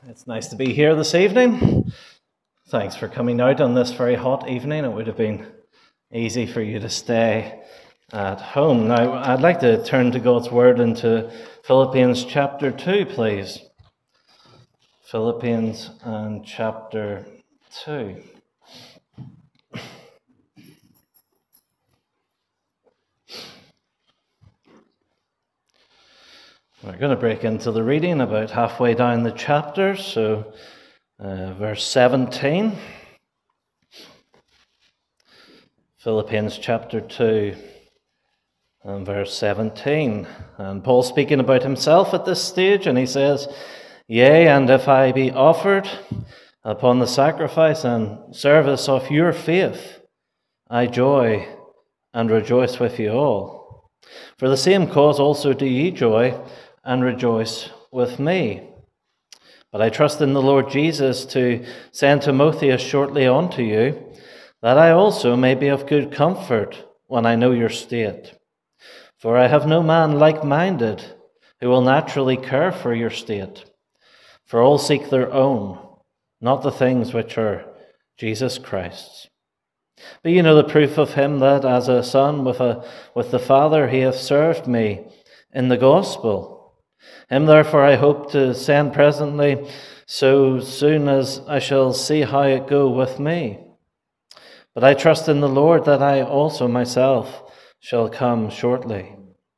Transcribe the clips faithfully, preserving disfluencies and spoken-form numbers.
It's nice to be here this evening. Thanks for coming out on this very hot evening. It would have been easy for you to stay at home. Now, I'd like to turn to God's Word into Philippians chapter two, please. Philippians and chapter two. We're going to break into the reading about halfway down the chapter, so uh, verse seventeen. Philippians chapter two and verse seventeen. And Paul's speaking about himself at this stage, and he says, "Yea, and if I be offered upon the sacrifice and service of your faith, I joy and rejoice with you all. For the same cause also do ye joy and rejoice with me. But I trust in the Lord Jesus to send Timotheus shortly unto you, that I also may be of good comfort when I know your state. For I have no man like-minded who will naturally care for your state. For all seek their own, not the things which are Jesus Christ's. But you know the proof of him, that as a son with a with the Father he hath served me in the gospel. Him therefore I hope to send presently, so soon as I shall see how it go with me. But I trust in the Lord that I also myself shall come shortly.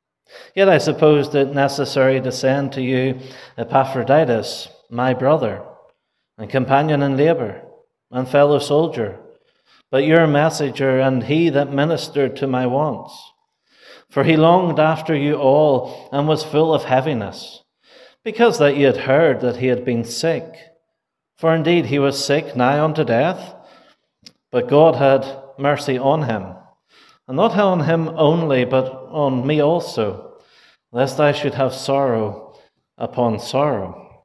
Yet I supposed it necessary to send to you Epaphroditus, my brother, and companion in labour, and fellow soldier, but your messenger, and he that ministered to my wants. For he longed after you all, and was full of heaviness, because that ye had heard that he had been sick. For indeed he was sick nigh unto death, but God had mercy on him, and not on him only, but on me also, lest I should have sorrow upon sorrow.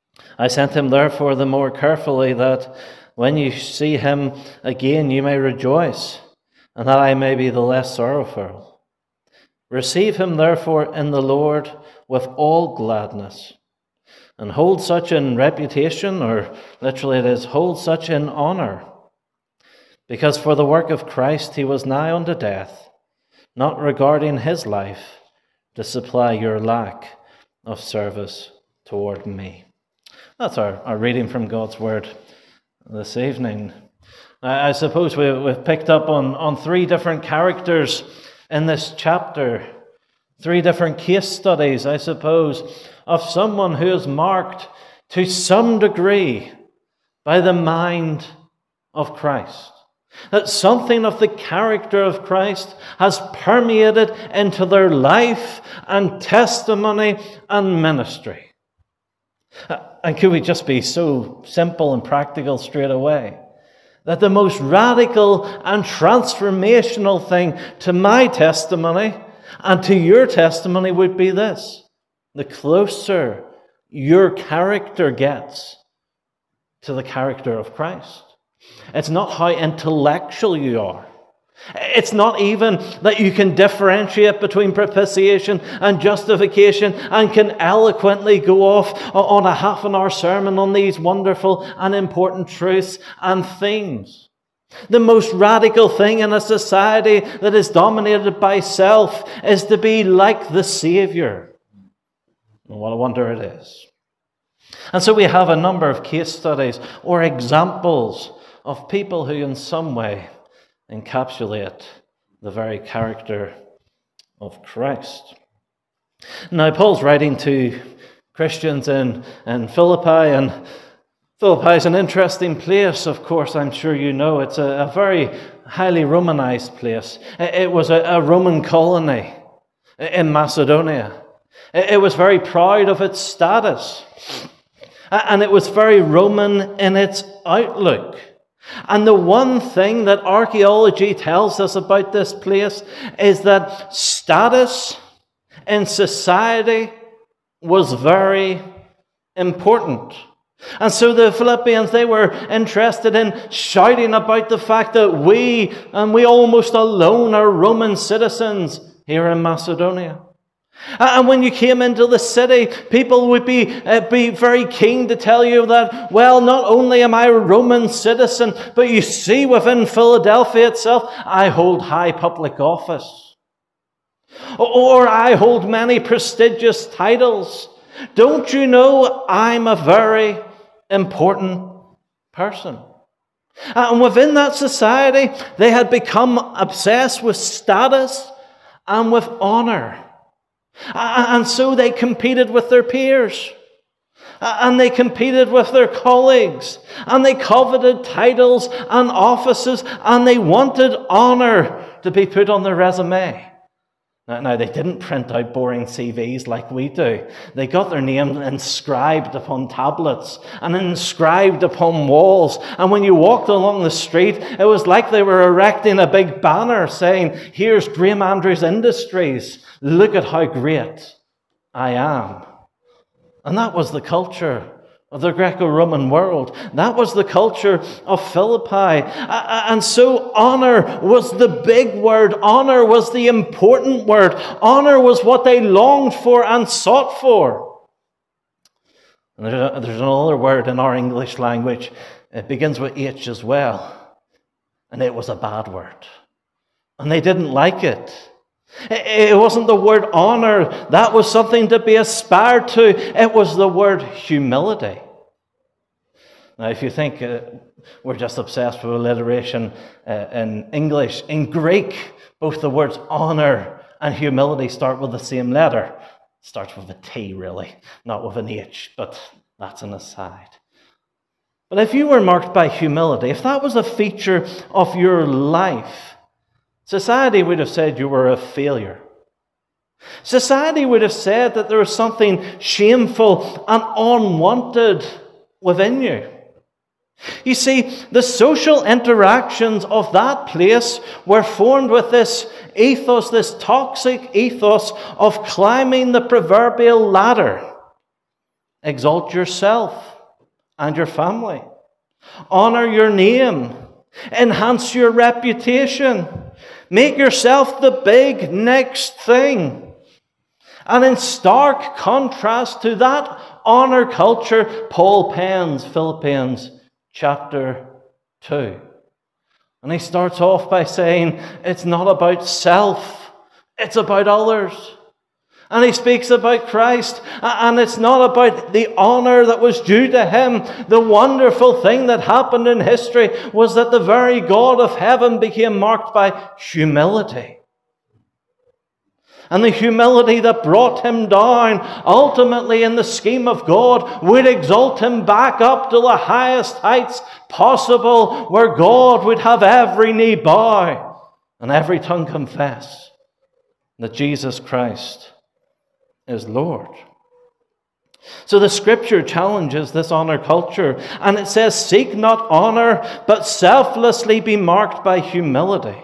I sent him therefore the more carefully, that when you see him again you may rejoice, and that I may be the less sorrowful. Receive him therefore in the Lord with all gladness, and hold such in reputation, or literally it is, hold such in honor, because for the work of Christ he was nigh unto death, not regarding his life, to supply your lack of service toward me." That's our, our reading from God's Word this evening. I, I suppose we, we've picked up on, on three different characters in this chapter, three different case studies, I suppose, of someone who is marked to some degree by the mind of Christ. That something of the character of Christ has permeated into their life and testimony and ministry. And could we just be so simple and practical straight away? That the most radical and transformational thing to my testimony and to your testimony would be this: the closer your character gets to the character of Christ. It's not how intellectual you are. It's not even that you can differentiate between propitiation and justification and can eloquently go off on a half an hour sermon on these wonderful and important truths and themes. The most radical thing in a society that is dominated by self is to be like the Savior. And what a wonder it is. And so we have a number of case studies or examples of people who in some way encapsulate the very character of Christ. Now, Paul's writing to Christians in, in Philippi, and Philippi is an interesting place, of course, I'm sure you know. It's a, a very highly Romanized place. It, it was a, a Roman colony in Macedonia. It, it was very proud of its status, and it was very Roman in its outlook. And the one thing that archaeology tells us about this place is that status in society was very important. And so the Philippians, they were interested in shouting about the fact that we, and we almost alone, are Roman citizens here in Macedonia. And when you came into the city, people would be, uh, be very keen to tell you that, well, not only am I a Roman citizen, but you see within Philadelphia itself, I hold high public office. Or I hold many prestigious titles. Don't you know I'm a very important person? And within that society, they had become obsessed with status and with honor. And so they competed with their peers. And they competed with their colleagues. And they coveted titles and offices. And they wanted honor to be put on their resume. Now, now, they didn't print out boring C Vs like we do. They got their name inscribed upon tablets and inscribed upon walls. And when you walked along the street, it was like they were erecting a big banner saying, here's Graham Andrews Industries. Look at how great I am. And that was the culture of the Greco-Roman world. That was the culture of Philippi. And so honor was the big word. Honor was the important word. Honor was what they longed for and sought for. And there's, a, there's another word in our English language. It begins with H as well. And it was a bad word. And they didn't like it. It wasn't the word honor. That was something to be aspired to. It was the word humility. Now, if you think uh, we're just obsessed with alliteration uh, in English, in Greek, both the words honor and humility start with the same letter. It starts with a T, really, not with an H, but that's an aside. But if you were marked by humility, if that was a feature of your life, society would have said you were a failure. Society would have said that there was something shameful and unwanted within you. You see, the social interactions of that place were formed with this ethos, this toxic ethos of climbing the proverbial ladder. Exalt yourself and your family. Honor your name. Enhance your reputation. Make yourself the big next thing. And in stark contrast to that honor culture, Paul pens Philippians chapter two. And he starts off by saying, it's not about self, it's about others. And he speaks about Christ, and it's not about the honor that was due to him. The wonderful thing that happened in history was that the very God of heaven became marked by humility. And the humility that brought him down, ultimately in the scheme of God, would exalt him back up to the highest heights possible, where God would have every knee bow and every tongue confess that Jesus Christ is Lord. So the scripture challenges this honor culture, and it says, seek not honor, but selflessly be marked by humility.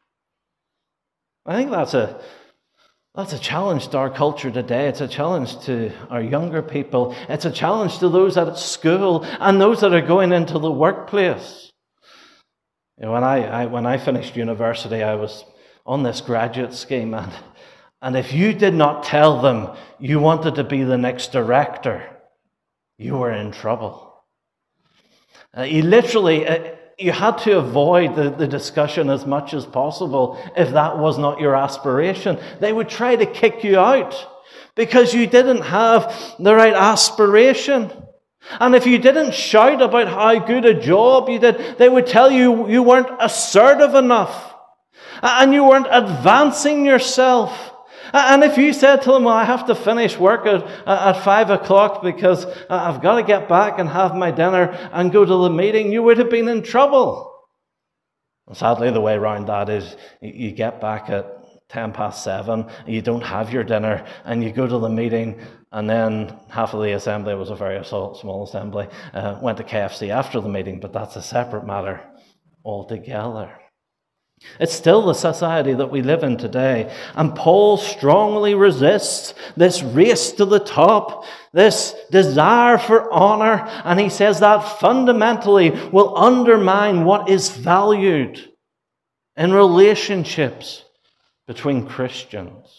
I think that's a That's a challenge to our culture today. It's a challenge to our younger people. It's a challenge to those at school and those that are going into the workplace. You know, when I, I when I finished university, I was on this graduate scheme, and, and if you did not tell them you wanted to be the next director, you were in trouble. Uh, you literally... Uh, You had to avoid the, the discussion as much as possible if that was not your aspiration. They would try to kick you out because you didn't have the right aspiration. And if you didn't shout about how good a job you did, they would tell you you weren't assertive enough and you weren't advancing yourself. And if you said to them, well, I have to finish work at, at five o'clock because I've got to get back and have my dinner and go to the meeting, you would have been in trouble. And sadly, the way around that is you get back at ten past seven, you don't have your dinner, and you go to the meeting, and then half of the assembly, was a very small assembly, uh, went to K F C after the meeting, but that's a separate matter altogether. It's still the society that we live in today. And Paul strongly resists this race to the top, this desire for honor. And he says that fundamentally will undermine what is valued in relationships between Christians.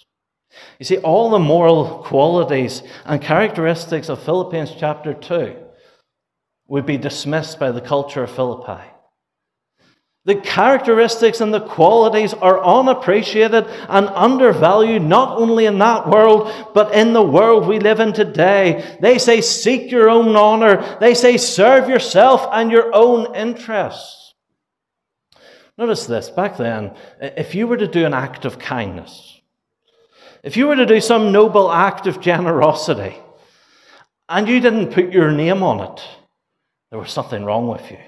You see, all the moral qualities and characteristics of Philippians chapter two would be dismissed by the culture of Philippi. The characteristics and the qualities are unappreciated and undervalued, not only in that world, but in the world we live in today. They say, seek your own honor. They say, serve yourself and your own interests. Notice this, back then, if you were to do an act of kindness, if you were to do some noble act of generosity, and you didn't put your name on it, there was something wrong with you.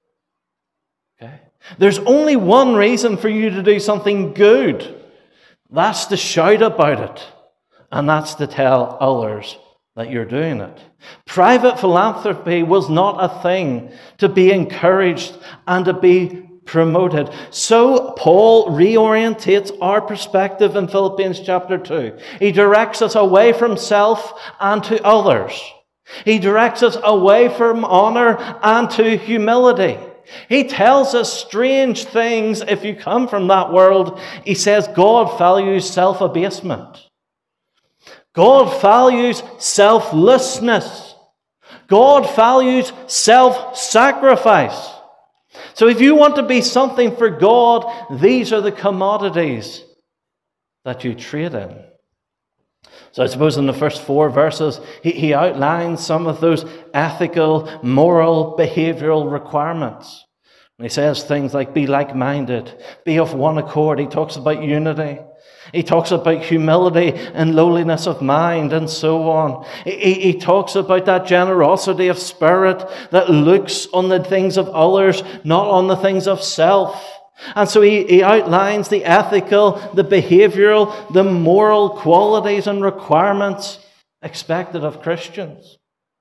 Okay? There's only one reason for you to do something good. That's to shout about it. And that's to tell others that you're doing it. Private philanthropy was not a thing to be encouraged and to be promoted. So Paul reorientates our perspective in Philippians chapter two. He directs us away from self and to others. He directs us away from honor and to humility. He tells us strange things if you come from that world. He says God values self-abasement. God values selflessness. God values self-sacrifice. So if you want to be something for God, these are the commodities that you trade in. So I suppose in the first four verses, he, he outlines some of those ethical, moral, behavioral requirements. And he says things like, be like-minded, be of one accord. He talks about unity. He talks about humility and lowliness of mind and so on. He, he talks about that generosity of spirit that looks on the things of others, not on the things of self. And so he, he outlines the ethical, the behavioral, the moral qualities and requirements expected of Christians.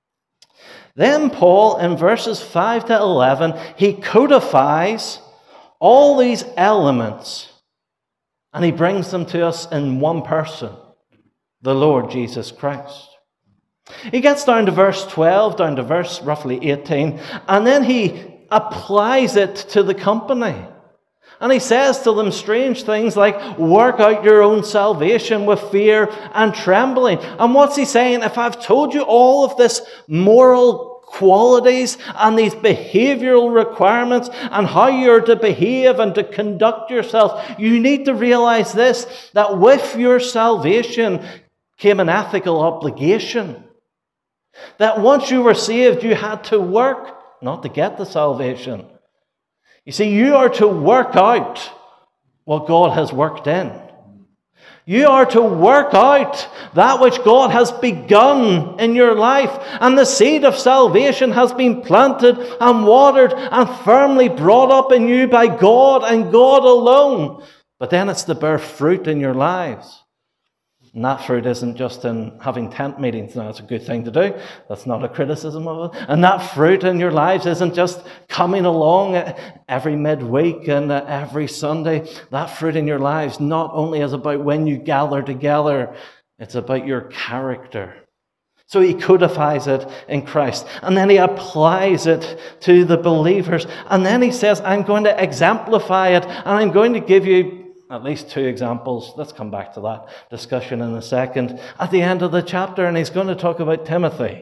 Then Paul, in verses five to eleven, he codifies all these elements and he brings them to us in one person, the Lord Jesus Christ. He gets down to verse twelve, down to verse roughly eighteen, and then he applies it to the company. And he says to them strange things like, work out your own salvation with fear and trembling. And what's he saying? If I've told you all of this moral qualities and these behavioral requirements and how you're to behave and to conduct yourself, you need to realize this, that with your salvation came an ethical obligation. That once you were saved, you had to work, not to get the salvation. You see, you are to work out what God has worked in. You are to work out that which God has begun in your life. And the seed of salvation has been planted and watered and firmly brought up in you by God and God alone. But then it's to bear fruit in your lives. And that fruit isn't just in having tent meetings. Now, it's a good thing to do. That's not a criticism of it. And that fruit in your lives isn't just coming along every midweek and every Sunday. That fruit in your lives not only is about when you gather together, it's about your character. So he codifies it in Christ. And then he applies it to the believers. And then he says, I'm going to exemplify it. And I'm going to give you at least two examples. Let's come back to that discussion in a second. At the end of the chapter, and he's going to talk about Timothy,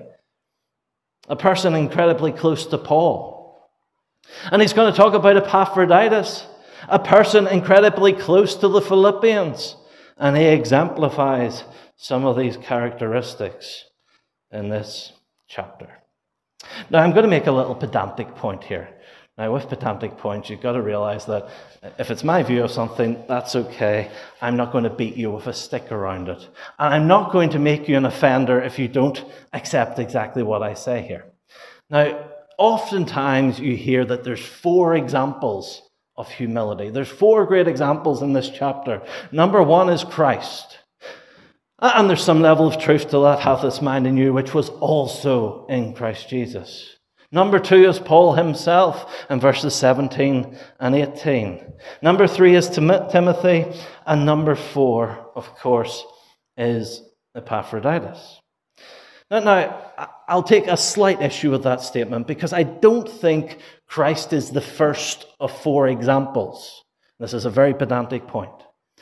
a person incredibly close to Paul. And he's going to talk about Epaphroditus, a person incredibly close to the Philippians. And he exemplifies some of these characteristics in this chapter. Now, I'm going to make a little pedantic point here. Now, with pedantic points, you've got to realize that if it's my view of something, that's okay. I'm not going to beat you with a stick around it. And I'm not going to make you an offender if you don't accept exactly what I say here. Now, oftentimes you hear that there's four examples of humility. There's four great examples in this chapter. Number one is Christ. And there's some level of truth to that, hath this mind in you, which was also in Christ Jesus. Number two is Paul himself in verses seventeen and eighteen. Number three is Tim- Timothy. And number four, of course, is Epaphroditus. Now, now, I'll take a slight issue with that statement because I don't think Christ is the first of four examples. This is a very pedantic point.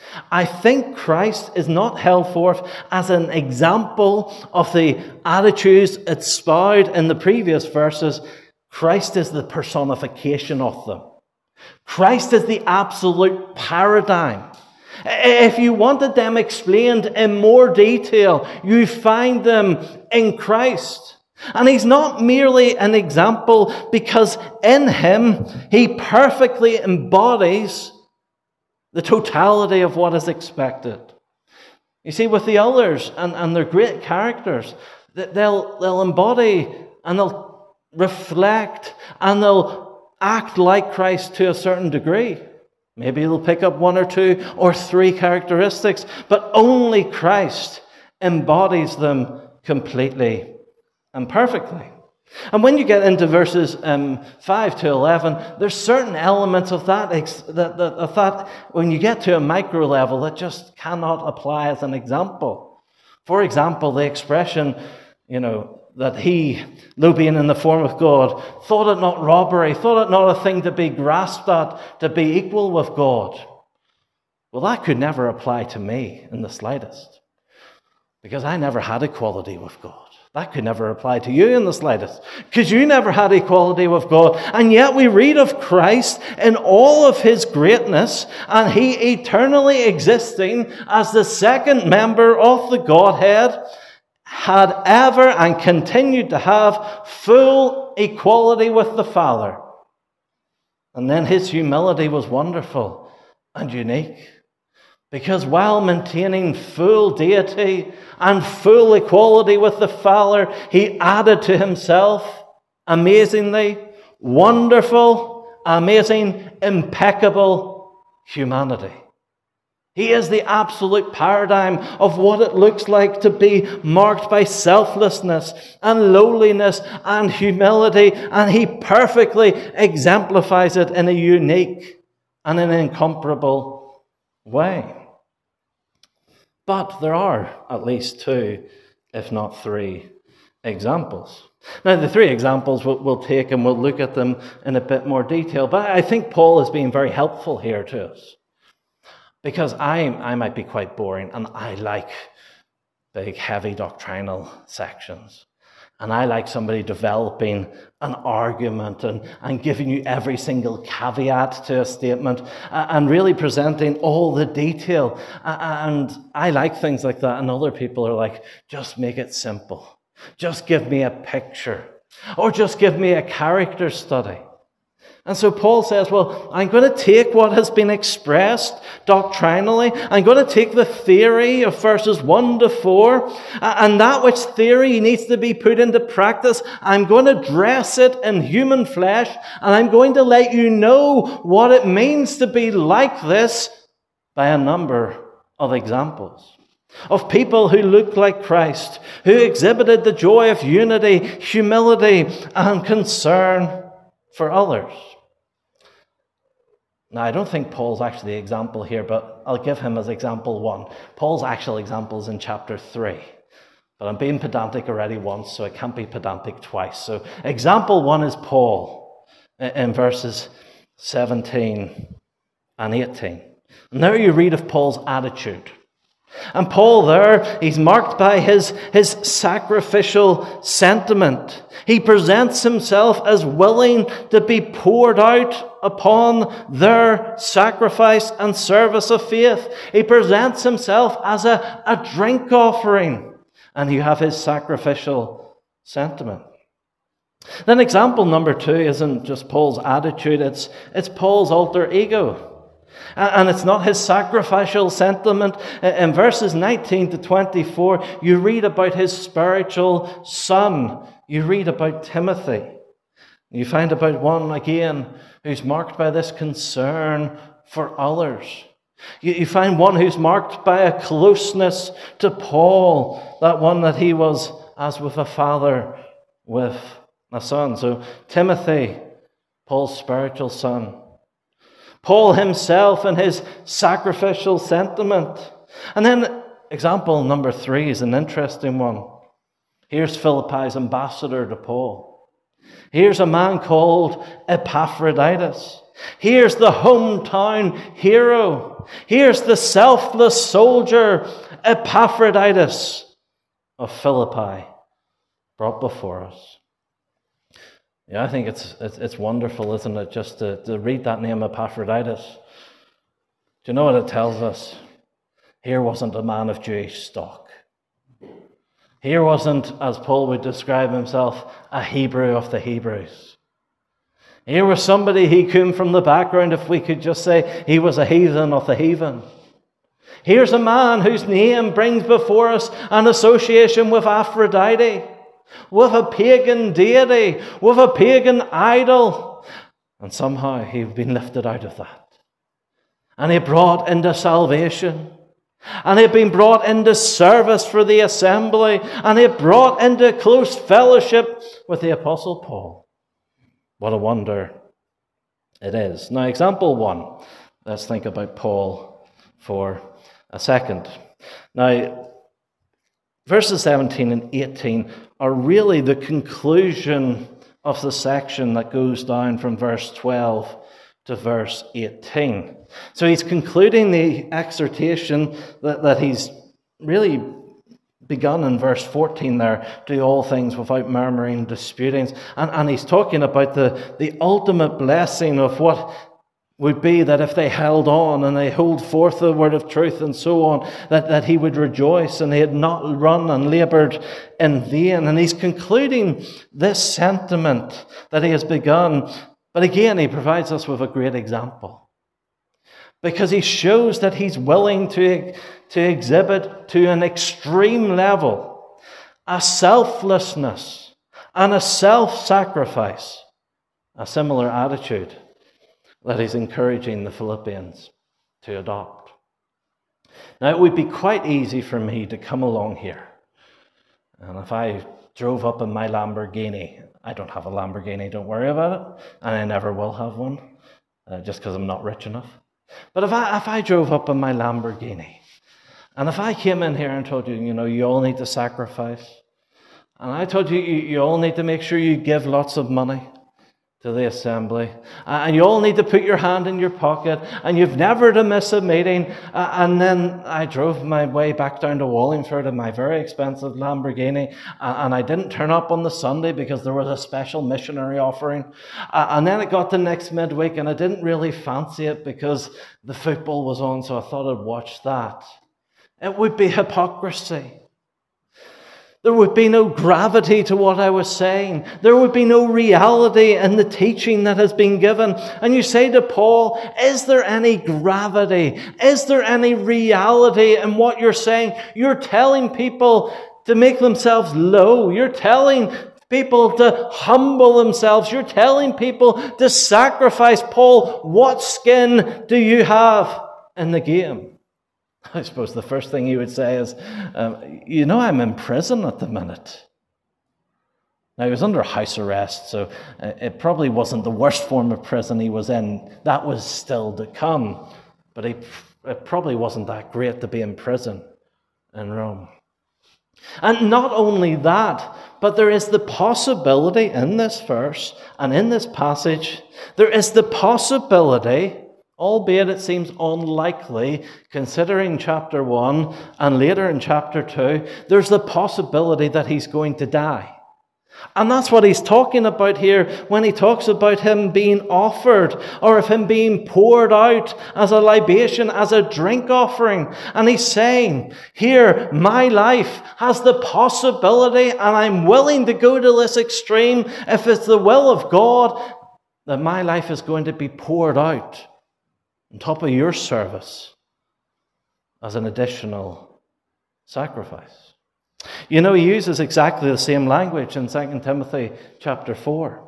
I think Christ is not held forth as an example of the attitudes espoused in the previous verses. Christ is the personification of them. Christ is the absolute paradigm. If you wanted them explained in more detail, you find them in Christ. And he's not merely an example, because in him he perfectly embodies the totality of what is expected. You see, with the others and, and their great characters, they'll, they'll embody and they'll reflect and they'll act like Christ to a certain degree. Maybe they'll pick up one or two or three characteristics, but only Christ embodies them completely and perfectly. And when you get into verses um, five to eleven, there's certain elements of that, that, that, of that, when you get to a micro level, that just cannot apply as an example. For example, the expression, you know, that he, though being in the form of God, thought it not robbery, thought it not a thing to be grasped at, to be equal with God. Well, that could never apply to me in the slightest, because I never had equality with God. That could never apply to you in the slightest, because you never had equality with God. And yet we read of Christ in all of his greatness, and he eternally existing as the second member of the Godhead, had ever and continued to have full equality with the Father. And then his humility was wonderful and unique, because while maintaining full deity and full equality with the Father, he added to himself amazingly wonderful, amazing, impeccable humanity. He is the absolute paradigm of what it looks like to be marked by selflessness and lowliness and humility, and he perfectly exemplifies it in a unique and an incomparable way. But there are at least two, if not three, examples. Now, the three examples we'll, we'll take and we'll look at them in a bit more detail, but I think Paul is being very helpful here to us. Because I, I might be quite boring, and I like big, heavy doctrinal sections. And I like somebody developing an argument and, and giving you every single caveat to a statement uh, and really presenting all the detail. Uh, and I like things like that. And other people are like, just make it simple. Just give me a picture. Or just give me a character study. And so Paul says, well, I'm going to take what has been expressed doctrinally. I'm going to take the theory of verses one to four, and that which theory needs to be put into practice, I'm going to dress it in human flesh, and I'm going to let you know what it means to be like this by a number of examples of people who looked like Christ, who exhibited the joy of unity, humility, and concern for others. Now, I don't think Paul's actually the example here, but I'll give him as example one. Paul's actual example is in chapter three. But I'm being pedantic already once, so I can't be pedantic twice. So example one is Paul in verses seventeen and eighteen. And there you read of Paul's attitude. And Paul there, he's marked by his, his sacrificial sentiment. He presents himself as willing to be poured out upon their sacrifice and service of faith. He presents himself as a, a drink offering. And you have his sacrificial sentiment. Then example number two isn't just Paul's attitude, it's, it's Paul's alter ego. And it's not his sacrificial sentiment. In verses nineteen to twenty-four, you read about his spiritual son. You read about Timothy. You find about one, again, who's marked by this concern for others. You find one who's marked by a closeness to Paul, that one that he was as with a father with a son. So Timothy, Paul's spiritual son. Paul himself and his sacrificial sentiment. And then example number three is an interesting one. Here's Philippi's ambassador to Paul. Here's a man called Epaphroditus. Here's the hometown hero. Here's the selfless soldier Epaphroditus of Philippi, brought before us. Yeah, I think it's it's, it's wonderful, isn't it, just to, to read that name Epaphroditus. Do you know what it tells us? Here wasn't a man of Jewish stock. Here wasn't, as Paul would describe himself, a Hebrew of the Hebrews. Here was somebody he came from the background, if we could just say, he was a heathen of the heathen. Here's a man whose name brings before us an association with Aphrodite, with a pagan deity, with a pagan idol. And somehow he'd been lifted out of that. And he brought into salvation. And he had been brought into service for the assembly. And he had brought into close fellowship with the Apostle Paul. What a wonder it is. Now, example one. Let's think about Paul for a second. Now, verses seventeen and eighteen are really the conclusion of the section that goes down from verse twelve to verse eighteen. So he's concluding the exhortation that, that he's really begun in verse fourteen there, do all things without murmuring, disputings. And, and he's talking about the, the ultimate blessing of what would be that if they held on and they hold forth the word of truth and so on, that, that he would rejoice and he had not run and labored in vain. And he's concluding this sentiment that he has begun. But again, he provides us with a great example, because he shows that he's willing to, to exhibit to an extreme level a selflessness and a self-sacrifice, a similar attitude that he's encouraging the Philippians to adopt. Now, it would be quite easy for me to come along here, and if I drove up in my Lamborghini, I don't have a Lamborghini, don't worry about it, and I never will have one, uh, just because I'm not rich enough. But if I if I drove up in my Lamborghini, and if I came in here and told you, you know, you all need to sacrifice, and I told you, you, you all need to make sure you give lots of money to the assembly, and you all need to put your hand in your pocket, and you've never to miss a meeting, uh, and then I drove my way back down to Wallingford in my very expensive Lamborghini, uh, and I didn't turn up on the Sunday because there was a special missionary offering, uh, and then it got to next midweek, and I didn't really fancy it because the football was on, so I thought I'd watch that. It would be hypocrisy. There would be no gravity to what I was saying. There would be no reality in the teaching that has been given. And you say to Paul, is there any gravity? Is there any reality in what you're saying? You're telling people to make themselves low. You're telling people to humble themselves. You're telling people to sacrifice. Paul, what skin do you have in the game? I suppose the first thing he would say is, um, you know, I'm in prison at the minute. Now, he was under house arrest, so it probably wasn't the worst form of prison he was in. That was still to come. But he, it probably wasn't that great to be in prison in Rome. And not only that, but there is the possibility in this verse and in this passage, there is the possibility, albeit it seems unlikely, considering chapter one and later in chapter two, there's the possibility that he's going to die. And that's what he's talking about here when he talks about him being offered, or of him being poured out as a libation, as a drink offering. And he's saying, here, my life has the possibility, and I'm willing to go to this extreme, if it's the will of God, that my life is going to be poured out on top of your service as an additional sacrifice. You know, he uses exactly the same language in Second Timothy chapter four.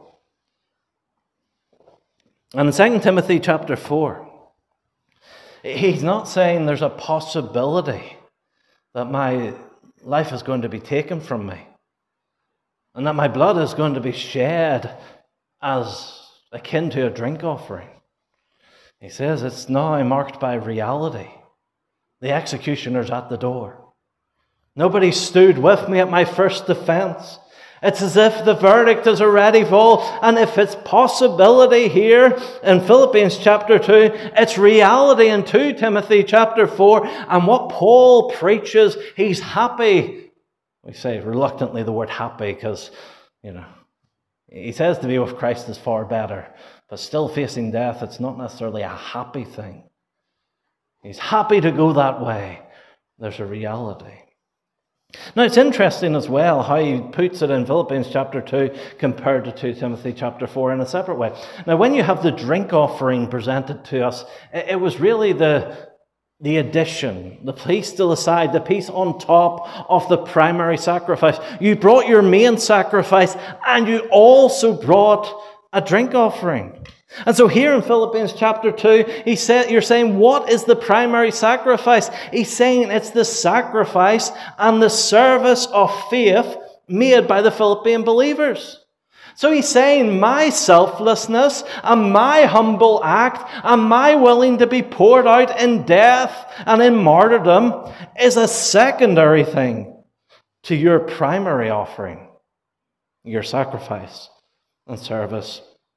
And in Second Timothy chapter four, he's not saying there's a possibility that my life is going to be taken from me and that my blood is going to be shed as akin to a drink offering. He says it's now marked by reality. The executioner's at the door. Nobody stood with me at my first defense. It's as if the verdict is already fallen. And if it's possibility here in Philippians chapter two, it's reality in Second Timothy chapter four. And what Paul preaches, he's happy. We say reluctantly the word happy because, you know, he says to be with Christ is far better. But still facing death, it's not necessarily a happy thing. He's happy to go that way. There's a reality. Now, it's interesting as well how he puts it in Philippians chapter two compared to Second Timothy chapter four in a separate way. Now, when you have the drink offering presented to us, it was really the, the addition, the piece to the side, the piece on top of the primary sacrifice. You brought your main sacrifice and you also brought a drink offering. And so here in Philippians chapter two, he said, you're saying, what is the primary sacrifice? He's saying it's the sacrifice and the service of faith made by the Philippian believers. So he's saying my selflessness and my humble act and my willing to be poured out in death and in martyrdom is a secondary thing to your primary offering, your sacrifice and service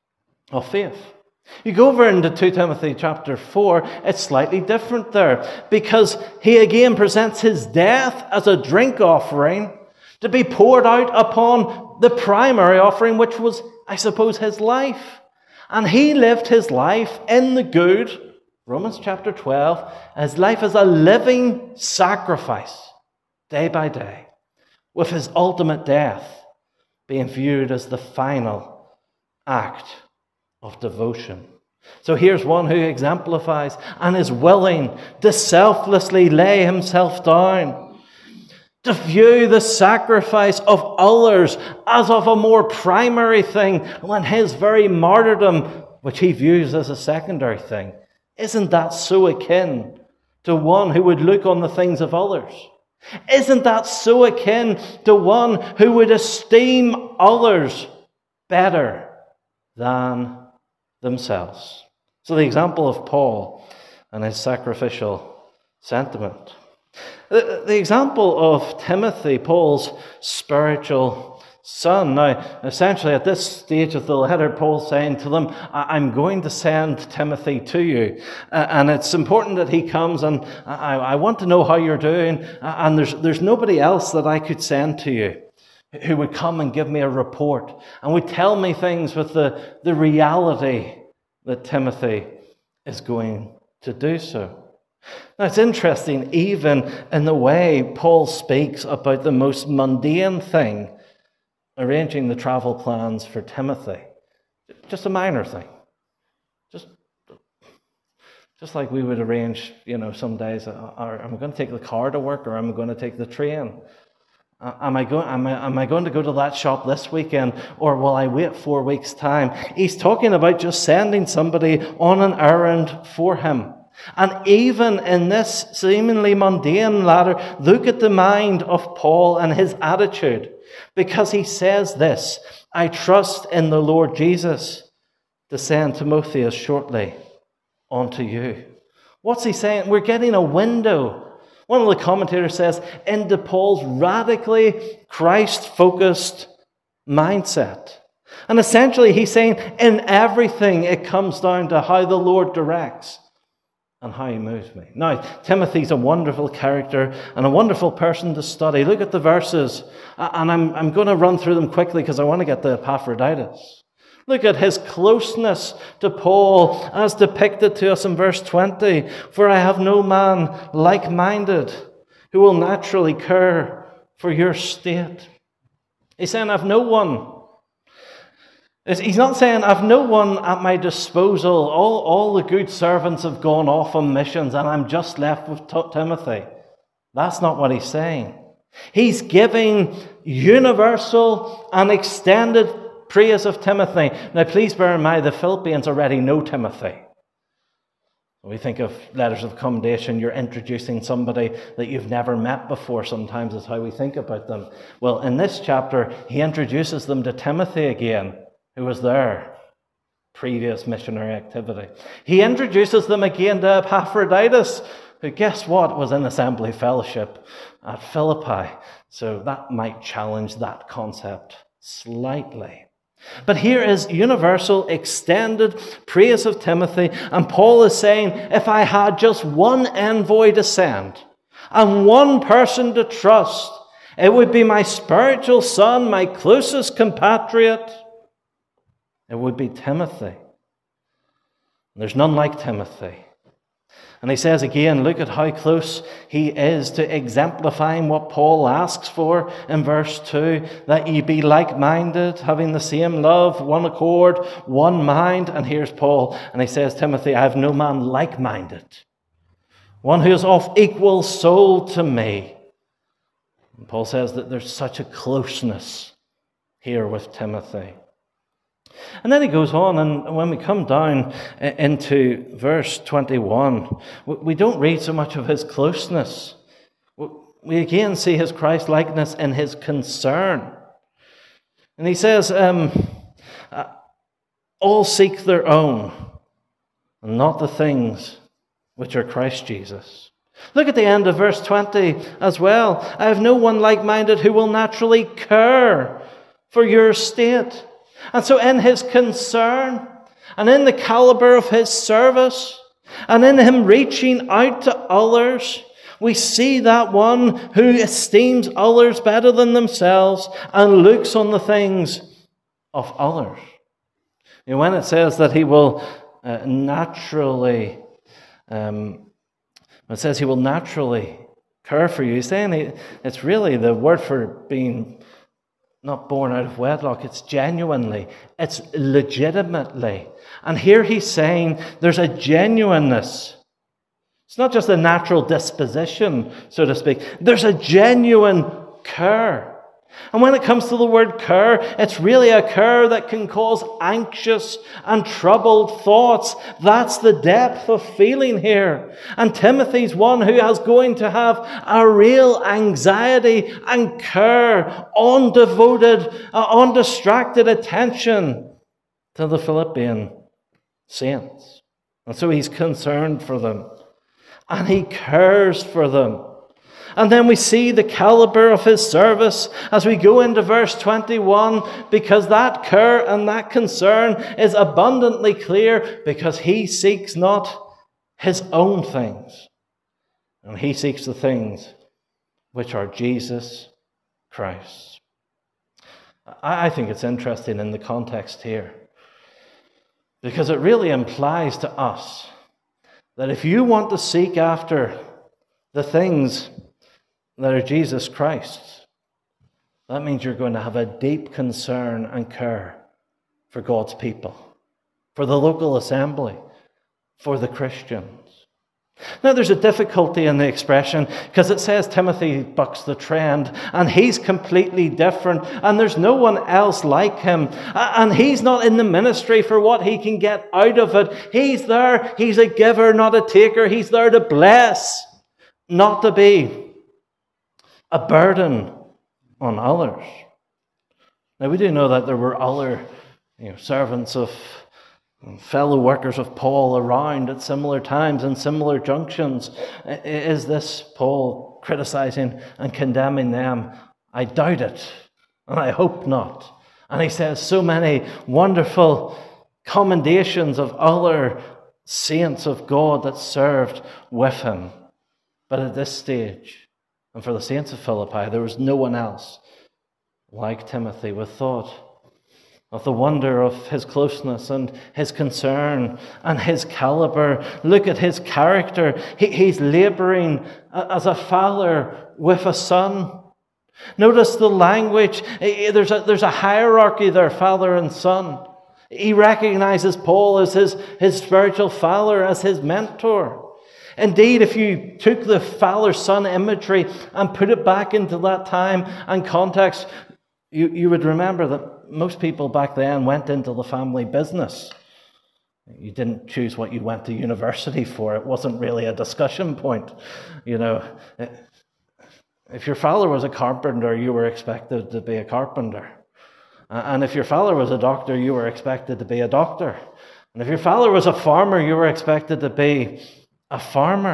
of faith. You go over into Second Timothy chapter four, it's slightly different there because he again presents his death as a drink offering to be poured out upon the primary offering, which was, I suppose, his life. And he lived his life in the good, Romans chapter twelve, his life as a living sacrifice day by day, with his ultimate death being viewed as the final act of devotion. So here's one who exemplifies and is willing to selflessly lay himself down, to view the sacrifice of others as of a more primary thing when his very martyrdom, which he views as a secondary thing. Isn't that so akin to one who would look on the things of others? Isn't that so akin to one who would esteem others better than themselves? So the example of Paul and his sacrificial sentiment. The, the example of Timothy, Paul's spiritual son. Now, essentially at this stage of the letter, Paul's saying to them, I'm going to send Timothy to you. Uh, and it's important that he comes, and I, I want to know how you're doing. And there's, there's nobody else that I could send to you who would come and give me a report and would tell me things with the, the reality that Timothy is going to do so. Now, it's interesting, even in the way Paul speaks about the most mundane thing, arranging the travel plans for Timothy. Just a minor thing. Just, just like we would arrange, you know, some days, are, am I going to take the car to work or am I going to take the train? Uh, am I going? Am I, am I going to go to that shop this weekend, or will I wait four weeks' time? He's talking about just sending somebody on an errand for him. And even in this seemingly mundane matter, look at the mind of Paul and his attitude, because he says this: "I trust in the Lord Jesus to send Timotheus shortly unto you." What's he saying? We're getting a window. One of the commentators says, into Paul's radically Christ-focused mindset. And essentially he's saying, in everything it comes down to how the Lord directs and how he moves me. Now, Timothy's a wonderful character and a wonderful person to study. Look at the verses, and I'm, I'm going to run through them quickly because I want to get to Epaphroditus. Look at his closeness to Paul as depicted to us in verse twenty. For I have no man like-minded who will naturally care for your state. He's saying, I've no one. He's not saying, I've no one at my disposal. All, all the good servants have gone off on missions and I'm just left with T- Timothy. That's not what he's saying. He's giving universal and extended praise of Timothy. Now, please bear in mind, the Philippians already know Timothy. When we think of letters of commendation, you're introducing somebody that you've never met before. Sometimes is how we think about them. Well, in this chapter, he introduces them to Timothy again, who was there, previous missionary activity. He introduces them again to Epaphroditus, who, guess what, was in assembly fellowship at Philippi. So that might challenge that concept slightly. But here is universal, extended praise of Timothy. And Paul is saying, if I had just one envoy to send and one person to trust, it would be my spiritual son, my closest compatriot. It would be Timothy. There's none like Timothy. And he says again, look at how close he is to exemplifying what Paul asks for in verse two, that ye be like-minded, having the same love, one accord, one mind. And here's Paul, and he says, Timothy, I have no man like-minded, one who is of equal soul to me. And Paul says that there's such a closeness here with Timothy. And then he goes on, and when we come down into verse twenty-one, we don't read so much of his closeness. We again see his Christ-likeness in his concern. And he says, um, all seek their own, and not the things which are Christ Jesus. Look at the end of verse twenty as well. I have no one like-minded who will naturally care for your state. And so in his concern, and in the caliber of his service, and in him reaching out to others, we see that one who esteems others better than themselves and looks on the things of others. You know, when it says that he will uh, naturally, um, it says he will naturally care for you, he's saying he, it's really the word for being not born out of wedlock, it's genuinely, it's legitimately. And here he's saying there's a genuineness. It's not just a natural disposition, so to speak. There's a genuine care. And when it comes to the word care, it's really a care that can cause anxious and troubled thoughts. That's the depth of feeling here. And Timothy's one who is going to have a real anxiety and care, undevoted, uh, undistracted attention to the Philippian saints. And so he's concerned for them. And he cares for them. And then we see the caliber of his service as we go into verse twenty-one, because that care and that concern is abundantly clear, because he seeks not his own things, and he seeks the things which are Jesus Christ. I think it's interesting in the context here, because it really implies to us that if you want to seek after the things that are Jesus Christ, that means you're going to have a deep concern and care for God's people, for the local assembly, for the Christians. Now, there's a difficulty in the expression, because it says Timothy bucks the trend, and he's completely different, and there's no one else like him, and he's not in the ministry for what he can get out of it. He's there, he's a giver, not a taker. He's there to bless, not to be a burden on others. Now, we do know that there were other, you know, servants of fellow workers of Paul around at similar times and similar junctions. Is this Paul criticizing and condemning them? I doubt it, and I hope not. And he says so many wonderful commendations of other saints of God that served with him. But at this stage, and for the saints of Philippi, there was no one else like Timothy. We thought of the wonder of his closeness and his concern and his caliber. Look at his character. He, he's laboring as a father with a son. Notice the language. There's a, there's a hierarchy there, father and son. He recognizes Paul as his, his spiritual father, as his mentor. Indeed, if you took the father-son imagery and put it back into that time and context, you, you would remember that most people back then went into the family business. You didn't choose what you went to university for. It wasn't really a discussion point. You know, if your father was a carpenter, you were expected to be a carpenter. And if your father was a doctor, you were expected to be a doctor. And if your father was a farmer, you were expected to be a farmer.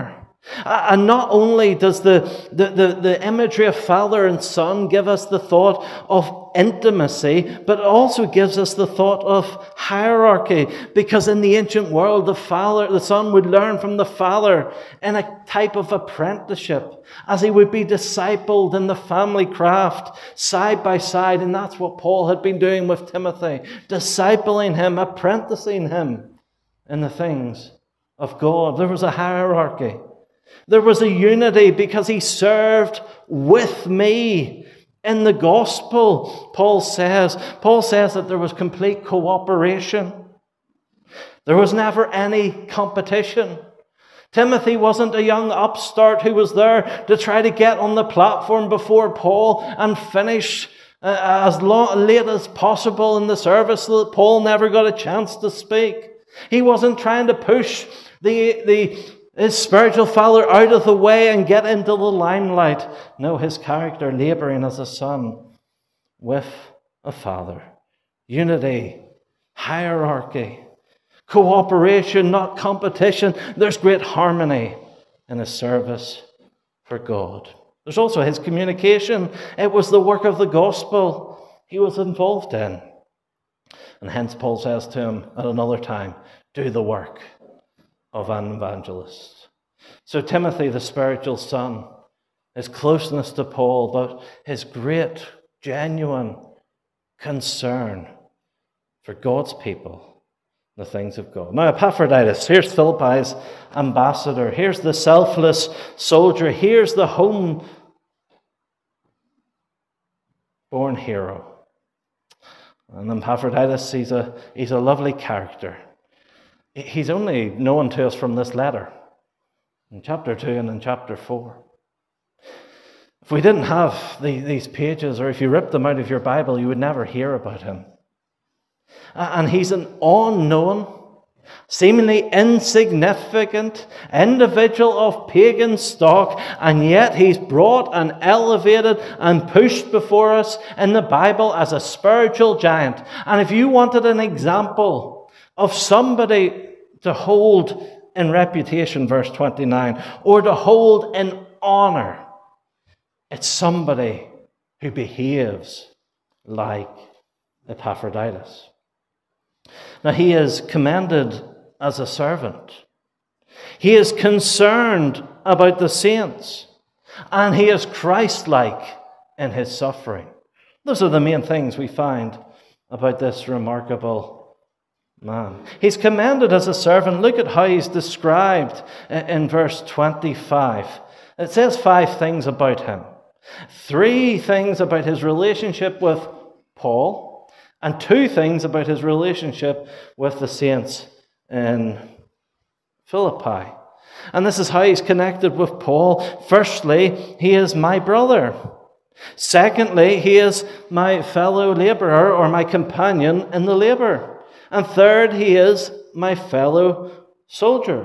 And not only does the, the, the, the imagery of father and son give us the thought of intimacy, but it also gives us the thought of hierarchy. Because in the ancient world, the father, the son would learn from the father in a type of apprenticeship, as he would be discipled in the family craft, side by side. And that's what Paul had been doing with Timothy, discipling him, apprenticing him in the things of God. There was a hierarchy. There was a unity because he served with me in the gospel, Paul says. Paul says that there was complete cooperation. There was never any competition. Timothy wasn't a young upstart who was there to try to get on the platform before Paul and finish uh, as long, late as possible in the service so that Paul never got a chance to speak. He wasn't trying to push the the his spiritual father out of the way and get into the limelight. No, his character laboring as a son with a father. Unity, hierarchy, cooperation, not competition. There's great harmony in his service for God. There's also his communication. It was the work of the gospel he was involved in. And hence Paul says to him at another time, do the work of an evangelist. So Timothy, the spiritual son, his closeness to Paul, but his great, genuine concern for God's people, the things of God. Now, Epaphroditus, here's Philippi's ambassador. Here's the selfless soldier. Here's the home-born hero. And Epaphroditus, he's a, he's a lovely character. He's only known to us from this letter, in chapter two and in chapter four. If we didn't have the, these pages, or if you ripped them out of your Bible, you would never hear about him. And he's an unknown, seemingly insignificant individual of pagan stock, and yet he's brought and elevated and pushed before us in the Bible as a spiritual giant. And if you wanted an example of somebody to hold in reputation, verse twenty-nine, or to hold in honor, it's somebody who behaves like Epaphroditus. Now, he is commended as a servant. He is concerned about the saints, and he is Christ-like in his suffering. Those are the main things we find about this remarkable man. He's commended as a servant. Look at how he's described in verse twenty-five. It says five things about him. Three things about his relationship with Paul, and two things about his relationship with the saints in Philippi. And this is how he's connected with Paul. Firstly, he is my brother. Secondly, he is my fellow laborer, or my companion in the labor. And third, he is my fellow soldier.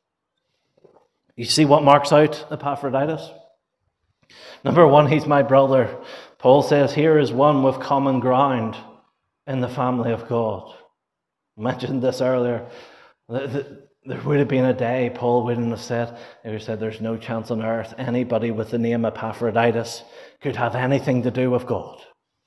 You see what marks out Epaphroditus? Number one, he's my brother. Paul says, here is one with common ground in the family of God. I mentioned this earlier. There would have been a day Paul wouldn't have said, he would have said, there's no chance on earth anybody with the name Epaphroditus could have anything to do with God.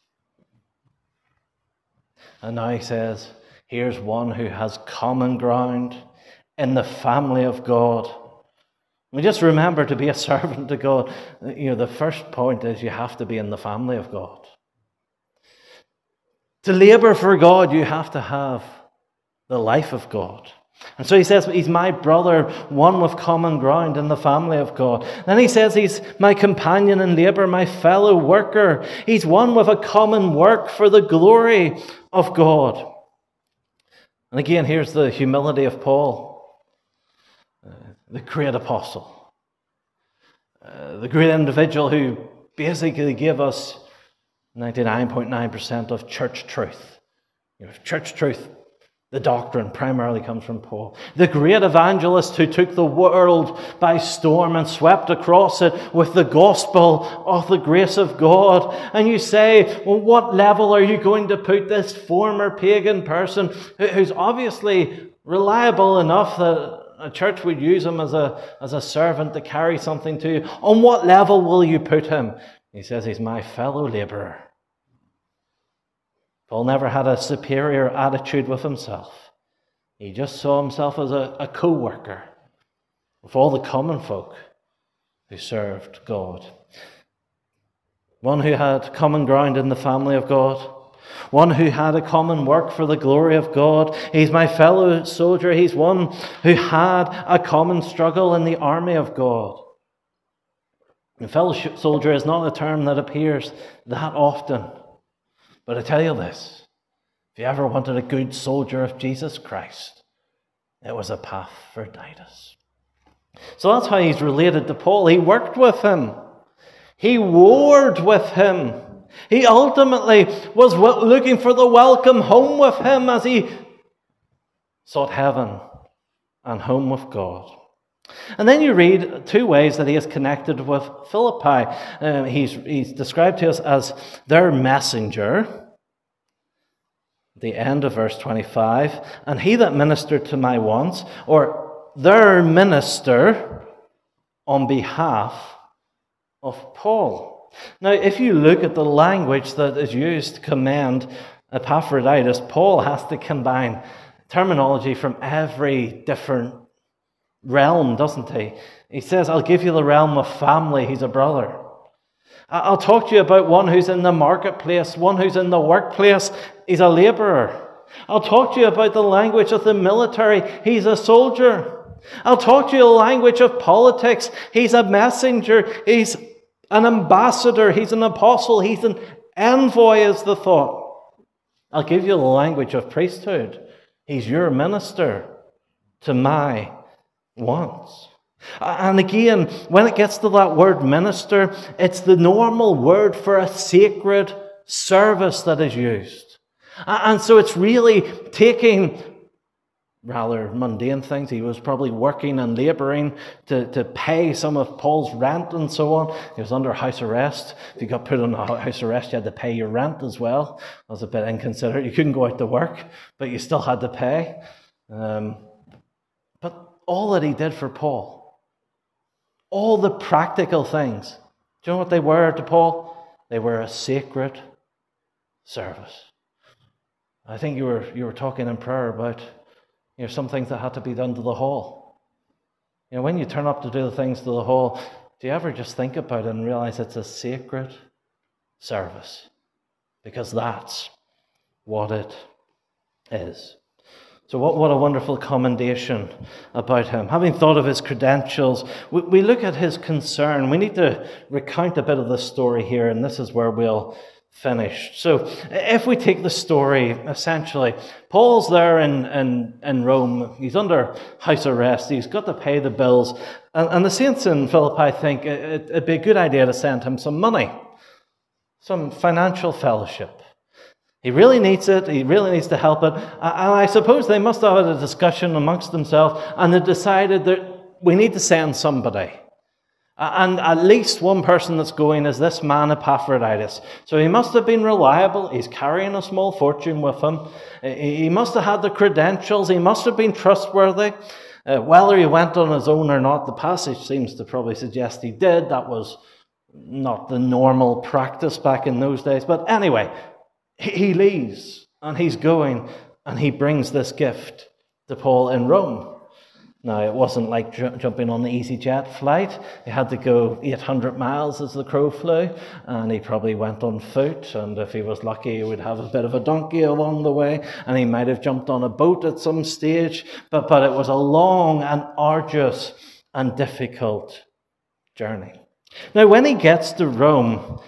And now he says, here's one who has common ground in the family of God. We just remember, to be a servant to God, you know, the first point is you have to be in the family of God. To labor for God, you have to have the life of God. And so he says, he's my brother, one with common ground in the family of God. Then he says he's my companion in labor, my fellow worker. He's one with a common work for the glory of God. And again, here's the humility of Paul, uh, the great apostle, uh, the great individual who basically gave us ninety-nine point nine percent of church truth. You know, church truth, the doctrine, primarily comes from Paul. The great evangelist who took the world by storm and swept across it with the gospel of the grace of God. And you say, well, what level are you going to put this former pagan person who's obviously reliable enough that a church would use him as a, as a servant to carry something to you. On what level will you put him? He says he's my fellow laborer. Paul never had a superior attitude with himself. He just saw himself as a, a co-worker with all the common folk who served God. One who had common ground in the family of God. One who had a common work for the glory of God. He's my fellow soldier. He's one who had a common struggle in the army of God. A fellow soldier is not a term that appears that often. But I tell you this, if you ever wanted a good soldier of Jesus Christ, it was Epaphroditus. So that's how he's related to Paul. He worked with him. He warred with him. He ultimately was looking for the welcome home with him as he sought heaven and home with God. And then you read two ways that he is connected with Philippi. Um, he's, he's described to us as their messenger. The end of verse twenty-five. And he that ministered to my wants, or their minister on behalf of Paul. Now, if you look at the language that is used to commend Epaphroditus, Paul has to combine terminology from every different realm, doesn't he? He says, I'll give you the realm of family. He's a brother. I'll talk to you about one who's in the marketplace, one who's in the workplace. He's a laborer. I'll talk to you about the language of the military. He's a soldier. I'll talk to you the language of politics. He's a messenger. He's an ambassador. He's an apostle. He's an envoy, is the thought. I'll give you the language of priesthood. He's your minister to my wants. And again, when it gets to that word minister, it's the normal word for a sacred service that is used. And so it's really taking rather mundane things. He was probably working and laboring to, to pay some of Paul's rent and so on. He was under house arrest. If you got put on house arrest, you had to pay your rent as well. That was a bit inconsiderate. You couldn't go out to work, but you still had to pay. Um, but all that he did for Paul, all the practical things, do you know what they were to Paul? They were a sacred service. I think you were you were talking in prayer about you know some things that had to be done to the hall. You know, when you turn up to do the things to the hall, do you ever just think about it and realize it's a sacred service? Because that's what it is. So what, what a wonderful commendation about him. Having thought of his credentials, we, we look at his concern. We need to recount a bit of the story here, and this is where we'll finish. So if we take the story, essentially, Paul's there in, in, in Rome. He's under house arrest. He's got to pay the bills. And, and the saints in Philippi think it, it'd be a good idea to send him some money, some financial fellowship. He really needs it. He really needs to help it. And I suppose they must have had a discussion amongst themselves, and they decided that we need to send somebody. And at least one person that's going is this man Epaphroditus. So he must have been reliable. He's carrying a small fortune with him. He must have had the credentials. He must have been trustworthy. Uh, whether he went on his own or not, the passage seems to probably suggest he did. That was not the normal practice back in those days. But anyway, he leaves, and he's going, and he brings this gift to Paul in Rome. Now, it wasn't like ju- jumping on the EasyJet flight. He had to go eight hundred miles as the crow flew, and he probably went on foot, and if he was lucky, he would have a bit of a donkey along the way, and he might have jumped on a boat at some stage, but, but it was a long and arduous and difficult journey. Now, when he gets to Rome,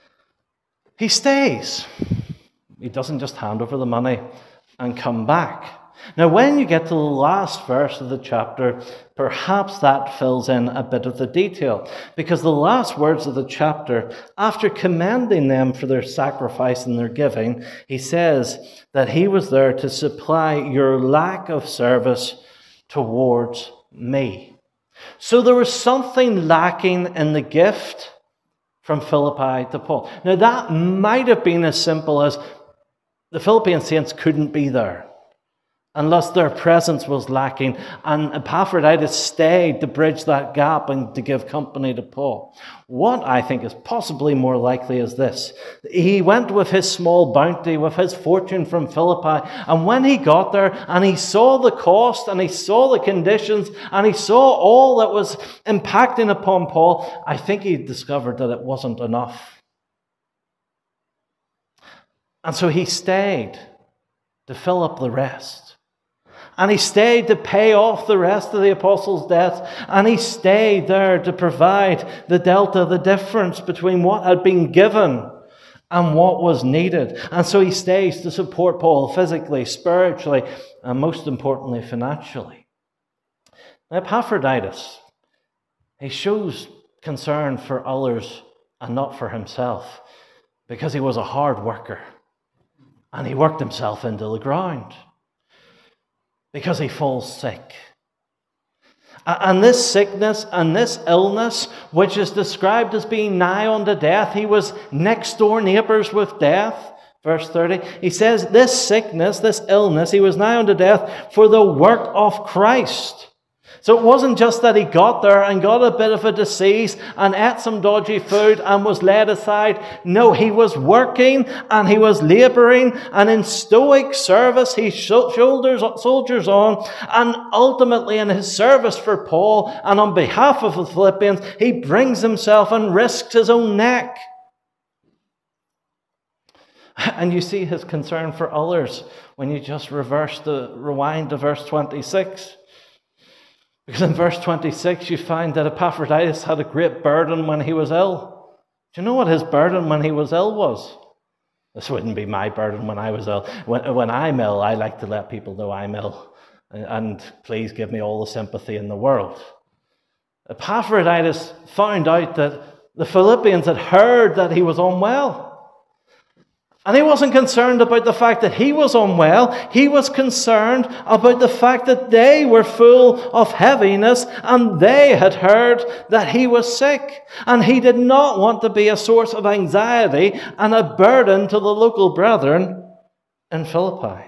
he stays. He doesn't just hand over the money and come back. Now, when you get to the last verse of the chapter, perhaps that fills in a bit of the detail. Because the last words of the chapter, after commending them for their sacrifice and their giving, he says that he was there to supply your lack of service towards me. So there was something lacking in the gift from Philippi to Paul. Now, that might have been as simple as the Philippian saints couldn't be there. unless their presence was lacking. And Epaphroditus stayed to bridge that gap and to give company to Paul. What I think is possibly more likely is this. He went with his small bounty, with his fortune from Philippi, and when he got there and he saw the cost and he saw the conditions and he saw all that was impacting upon Paul, I think he discovered that it wasn't enough. And so he stayed to fill up the rest. And he stayed to pay off the rest of the apostles' debts. And he stayed there to provide the delta, the difference between what had been given and what was needed. And so he stays to support Paul physically, spiritually, and most importantly, financially. Now, Epaphroditus, he shows concern for others and not for himself, because he was a hard worker. And he worked himself into the ground. Because he falls sick. And this sickness and this illness, which is described as being nigh unto death, he was next door neighbours with death. Verse thirty, he says, this sickness, this illness, he was nigh unto death for the work of Christ. So it wasn't just that he got there and got a bit of a disease and ate some dodgy food and was laid aside. No, he was working and he was labouring, and in stoic service he shoulders soldiers on, and ultimately in his service for Paul and on behalf of the Philippians, he brings himself and risks his own neck. And you see his concern for others when you just reverse the rewind to verse twenty-six. Because in verse twenty-six, you find that Epaphroditus had a great burden when he was ill. Do you know what his burden when he was ill was? This wouldn't be my burden when I was ill. When, when I'm ill, I like to let people know I'm ill. And, and please give me all the sympathy in the world. Epaphroditus found out that the Philippians had heard that he was unwell. And he wasn't concerned about the fact that he was unwell. He was concerned about the fact that they were full of heaviness and they had heard that he was sick. And he did not want to be a source of anxiety and a burden to the local brethren in Philippi.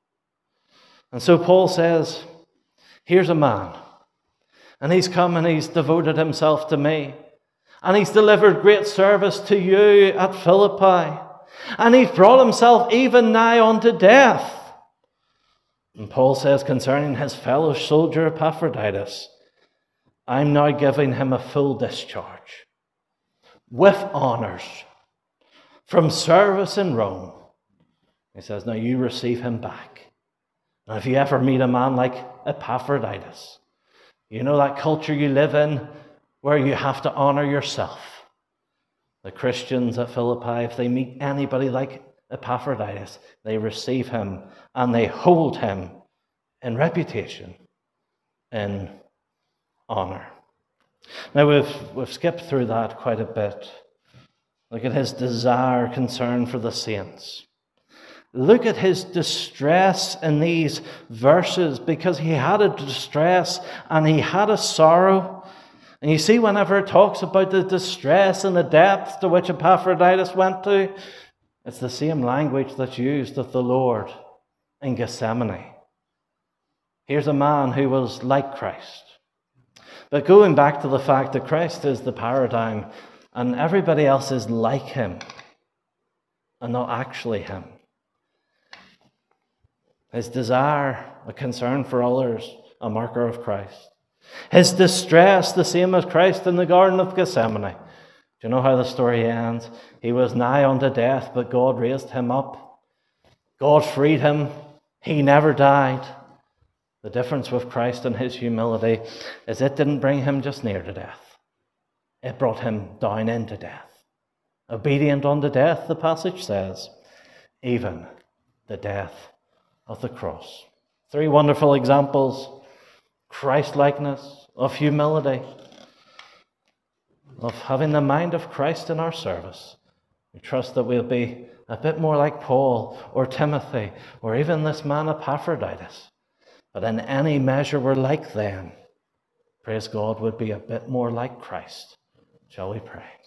And so Paul says, here's a man. And he's come and he's devoted himself to me. And he's delivered great service to you at Philippi. And he's brought himself even nigh unto death. And Paul says concerning his fellow soldier Epaphroditus, I'm now giving him a full discharge with honours from service in Rome. He says, now you receive him back. And if you ever meet a man like Epaphroditus, you know that culture you live in where you have to honour yourself. The Christians at Philippi, if they meet anybody like Epaphroditus, they receive him and they hold him in reputation, in honour. Now we've, we've skipped through that quite a bit. Look at his desire, concern for the saints. Look at his distress in these verses, because he had a distress and he had a sorrow. And you see, whenever it talks about the distress and the depth to which Epaphroditus went to, it's the same language that's used of the Lord in Gethsemane. Here's a man who was like Christ. But going back to the fact that Christ is the paradigm and everybody else is like him and not actually him. His desire, a concern for others, a marker of Christ. His distress, the same as Christ in the Garden of Gethsemane. Do you know how the story ends? He was nigh unto death, but God raised him up. God freed him. He never died. The difference with Christ and his humility is it didn't bring him just near to death. It brought him down into death. Obedient unto death, the passage says, even the death of the cross. Three wonderful examples. Christ-likeness, of humility, of having the mind of Christ in our service. We trust that we'll be a bit more like Paul or Timothy or even this man Epaphroditus. But in any measure we're like them. Praise God, would be a bit more like Christ. Shall we pray?